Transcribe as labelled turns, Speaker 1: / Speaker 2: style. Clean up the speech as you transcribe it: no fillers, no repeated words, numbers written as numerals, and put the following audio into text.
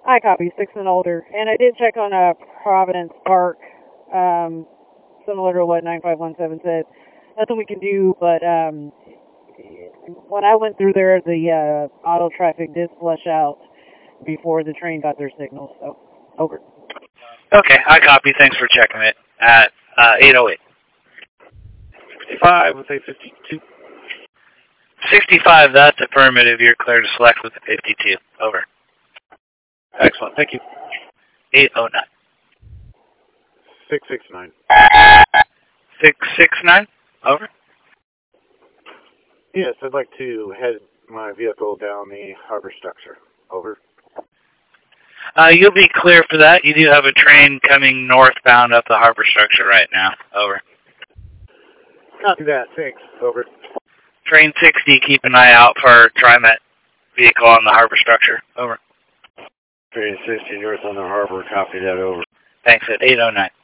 Speaker 1: I copy, 6 and older. And I did check on Providence Park, similar to what 9517 said. Nothing we can do, but when I went through there, the auto traffic did flush out before the train got their signal. So, over.
Speaker 2: Okay, I copy. Thanks for checking it at 808.
Speaker 3: 65, we'll say 52.
Speaker 2: 65, that's affirmative. You're clear to select with the 52. Over.
Speaker 3: Excellent, thank you.
Speaker 2: 809.
Speaker 3: 669.
Speaker 2: 669. Over.
Speaker 3: Yes, I'd like to head my vehicle down the harbor structure. Over.
Speaker 2: You'll be clear for that. You do have a train coming northbound up the harbor structure right now. Over.
Speaker 3: Copy that, thanks. Over.
Speaker 2: Train 60, keep an eye out for TriMet vehicle on the harbor structure. Over.
Speaker 4: Train 60 north on the harbor, copy that. Over.
Speaker 2: Thanks at 809.